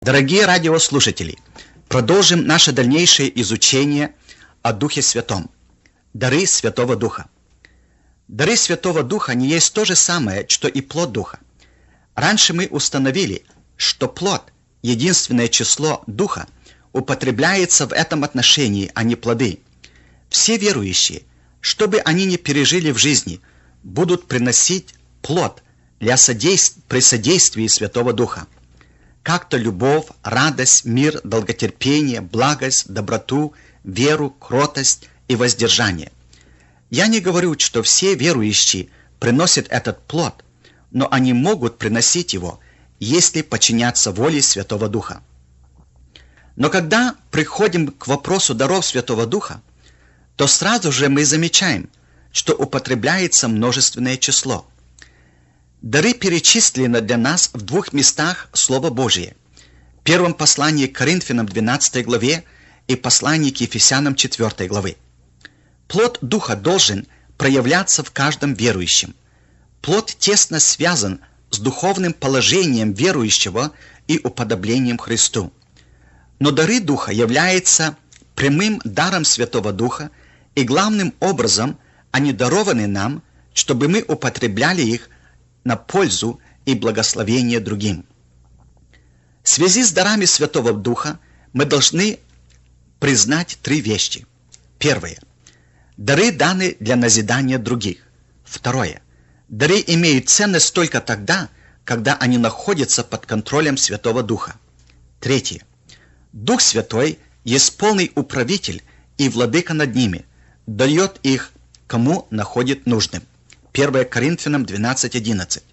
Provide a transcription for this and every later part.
Дорогие радиослушатели, продолжим наше дальнейшее изучение о Духе Святом. Дары Святого Духа. Дары Святого Духа не есть то же самое, что и плод Духа. Раньше мы установили, что плод, единственное число Духа, употребляется в этом отношении, а не плоды. Все верующие, что бы они ни пережили в жизни, будут приносить плод при содействии Святого Духа. Как-то любовь, радость, мир, долготерпение, благость, доброту, веру, кротость и воздержание. Я не говорю, что все верующие приносят этот плод, но они могут приносить его, если подчиняться воле Святого Духа. Но когда приходим к вопросу даров Святого Духа, то сразу же мы замечаем, что употребляется множественное число. Дары перечислены для нас в двух местах Слова Божие. В первом послании к Коринфянам 12 главе и послании к Ефесянам 4 главы. Плод Духа должен проявляться в каждом верующем. Плод тесно связан с духовным положением верующего и уподоблением Христу. Но дары Духа являются прямым даром Святого Духа, и главным образом они дарованы нам, чтобы мы употребляли их на пользу и благословение другим. В связи с дарами Святого Духа мы должны признать три вещи. Первое. Дары даны для назидания других. Второе. Дары имеют ценность только тогда, когда они находятся под контролем Святого Духа. Третье. Дух Святой есть полный управитель и владыка над ними, дает их, кому находит нужным. 1 Коринфянам 12:11.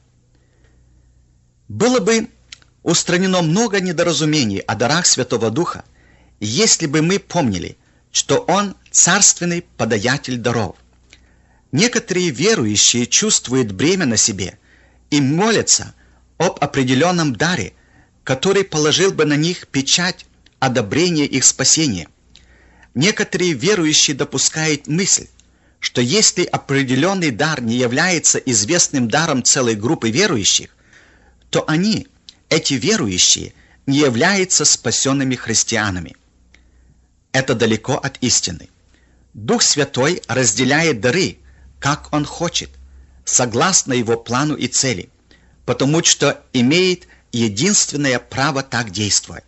Было бы устранено много недоразумений о дарах Святого Духа, если бы мы помнили, что Он царственный подаятель даров. Некоторые верующие чувствуют бремя на себе и молятся об определенном даре, который положил бы на них печать одобрения их спасения. Некоторые верующие допускают мысль, что если определенный дар не является известным даром целой группы верующих, то они, эти верующие, не являются спасенными христианами. Это далеко от истины. Дух Святой разделяет дары, как Он хочет, согласно Его плану и цели, потому что имеет единственное право так действовать.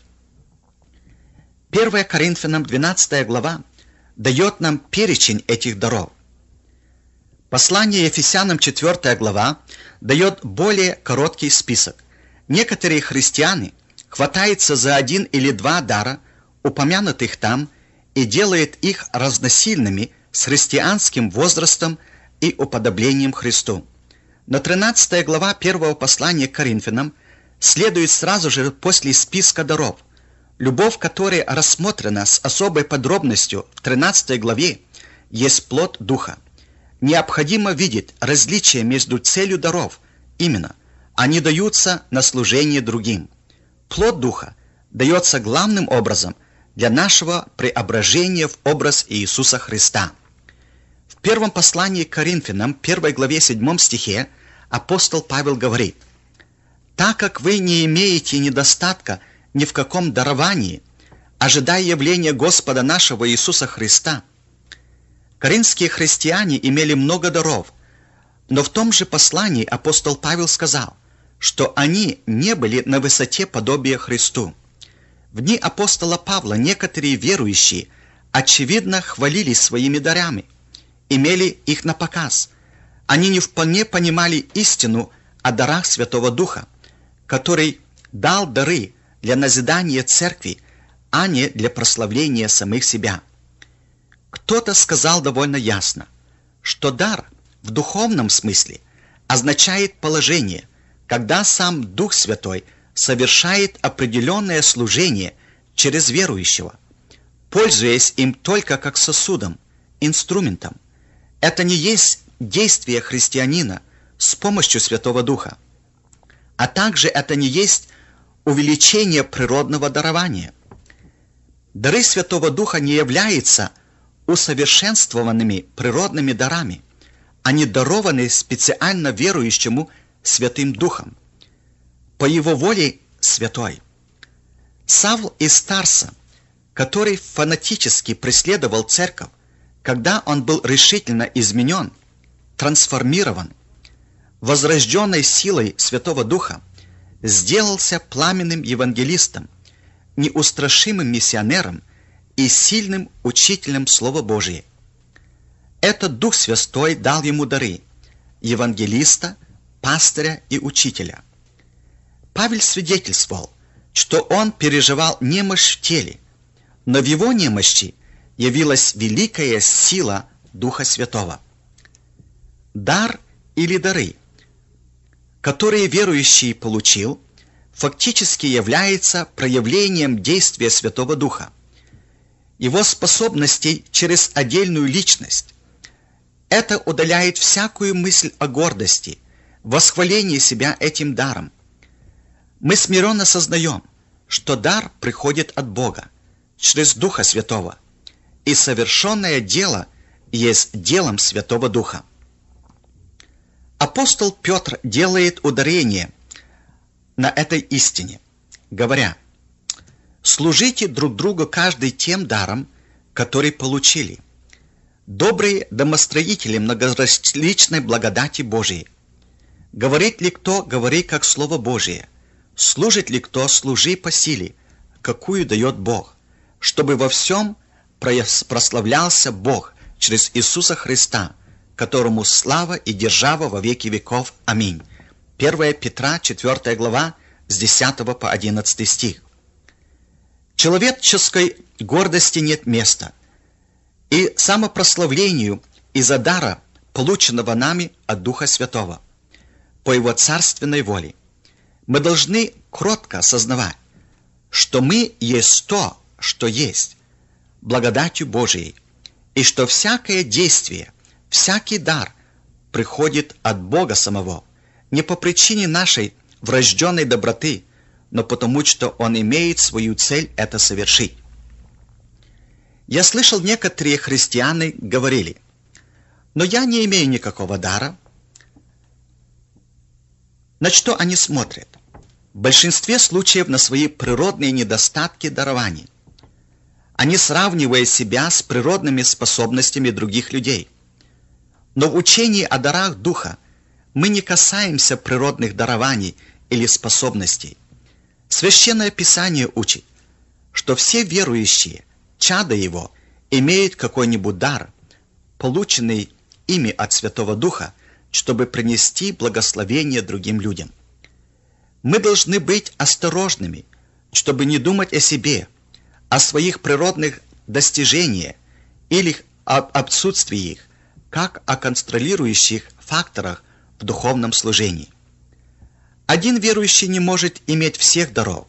1 Коринфянам 12 глава дает нам перечень этих даров. Послание Ефесянам 4 глава дает более короткий список. Некоторые христиане хватаются за один или два дара, упомянутых там, и делают их разносильными с христианским возрастом и уподоблением Христу. Но 13 глава первого послания к Коринфянам следует сразу же после списка даров. Любовь, которая рассмотрена с особой подробностью в 13 главе, есть плод Духа. Необходимо видеть различие между целью даров. Именно, они даются на служение другим. Плод Духа дается главным образом для нашего преображения в образ Иисуса Христа. В первом послании к Коринфянам, 1 главе 7 стихе, апостол Павел говорит: «Так как вы не имеете недостатка ни в каком даровании, ожидая явления Господа нашего Иисуса Христа». Коринфские христиане имели много даров, но в том же послании апостол Павел сказал, что они не были на высоте подобия Христу. В дни апостола Павла некоторые верующие очевидно хвалились своими дарами, имели их на показ. Они не вполне понимали истину о дарах Святого Духа, который дал дары для назидания церкви, а не для прославления самих себя. Кто-то сказал довольно ясно, что дар в духовном смысле означает положение, когда сам Дух Святой совершает определенное служение через верующего, пользуясь им только как сосудом, инструментом. Это не есть действие христианина с помощью Святого Духа, а также это не есть увеличение природного дарования. Дары Святого Духа не являются усовершенствованными природными дарами. Они дарованы специально верующему Святым Духом, по Его воле святой. Савл из Тарса, который фанатически преследовал церковь, когда он был решительно изменен, трансформирован, возрожденной силой Святого Духа, сделался пламенным евангелистом, неустрашимым миссионером и сильным учителем Слова Божия. Этот Дух Святой дал ему дары – евангелиста, пастыря и учителя. Павел свидетельствовал, что он переживал немощь в теле, но в его немощи явилась великая сила Духа Святого. Дар или дары, которые верующий получил, фактически является проявлением действия Святого Духа, его способностей через отдельную личность. Это удаляет всякую мысль о гордости, восхвалении себя этим даром. Мы смиренно сознаем, что дар приходит от Бога, через Духа Святого, и совершенное дело есть делом Святого Духа. Апостол Петр делает ударение на этой истине, говоря: «Служите друг другу каждый тем даром, который получили, добрые домостроители многоразличной благодати Божией. Говорит ли кто, говори как Слово Божие. Служит ли кто, служи по силе, какую дает Бог, чтобы во всем прославлялся Бог через Иисуса Христа, которому слава и держава во веки веков. Аминь». 1 Петра, 4 глава, с 10 по 11 стих. Человеческой гордости нет места, и самопрославлению из-за дара, полученного нами от Духа Святого, по Его царственной воле. Мы должны кротко осознавать, что мы есть то, что есть, благодатью Божией, и что всякое действие, всякий дар приходит от Бога самого, не по причине нашей врожденной доброты, но потому, что Он имеет свою цель это совершить. Я слышал, некоторые христиане говорили: «Но я не имею никакого дара». На что они смотрят? В большинстве случаев на свои природные недостатки дарований. Они сравнивают себя с природными способностями других людей. Но в учении о дарах Духа мы не касаемся природных дарований или способностей. Священное Писание учит, что все верующие, чада Его, имеют какой-нибудь дар, полученный ими от Святого Духа, чтобы принести благословение другим людям. Мы должны быть осторожными, чтобы не думать о себе, о своих природных достижениях или об отсутствии их, как о контролирующих факторах в духовном служении. Один верующий не может иметь всех даров.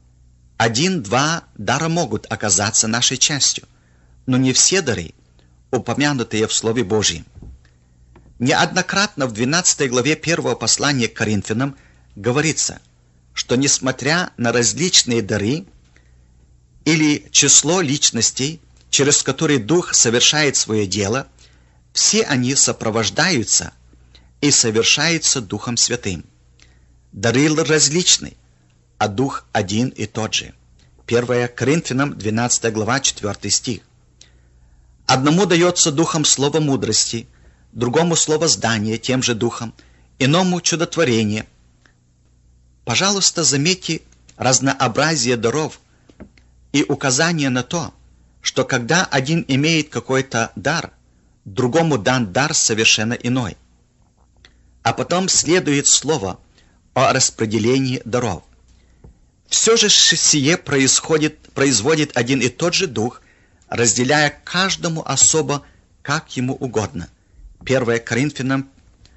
1-2 дара могут оказаться нашей частью, но не все дары, упомянутые в Слове Божьем. Неоднократно в 12 главе 1 послания к Коринфянам говорится, что несмотря на различные дары или число личностей, через которые Дух совершает свое дело, все они сопровождаются и совершаются Духом Святым. Дары различны, а Дух один и тот же. 1 Коринфянам, 12 глава, 4 стих. Одному дается Духом слово мудрости, другому слово знания тем же Духом, иному чудотворение. Пожалуйста, заметьте разнообразие даров и указание на то, что когда один имеет какой-то дар, другому дан дар совершенно иной. А потом следует слово о распределении даров. Все же сие производит один и тот же Дух, разделяя каждому особо, как ему угодно. 1 Коринфянам,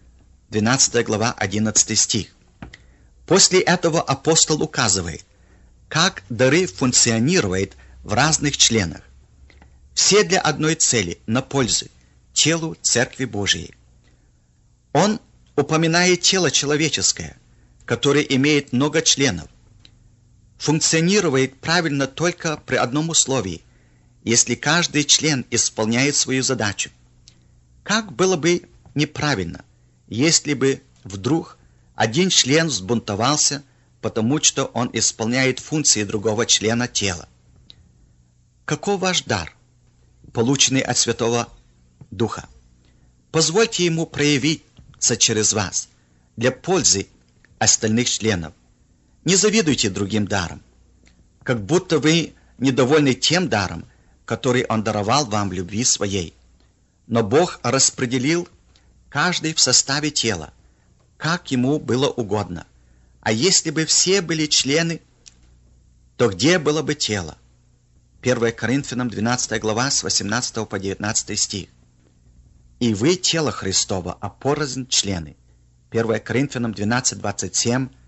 12 глава, 11 стих. После этого апостол указывает, как дары функционируют в разных членах. Все для одной цели, на пользу телу Церкви Божией. Он упоминает тело человеческое, которое имеет много членов. Функционирует правильно только при одном условии, если каждый член исполняет свою задачу. Как было бы неправильно, если бы вдруг один член взбунтовался потому что он исполняет функции другого члена тела. Каков ваш дар, полученный от Святого Духа? Позвольте ему проявиться через вас для пользы остальных членов. Не завидуйте другим дарам, как будто вы недовольны тем даром, который он даровал вам в любви своей. Но Бог распределил каждый в составе тела, как ему было угодно. А если бы все были члены, то где было бы тело? 1 Коринфянам 12 глава с 18 по 19 стих. И вы тело Христово, а порознь члены. 1 Коринфянам 12, 27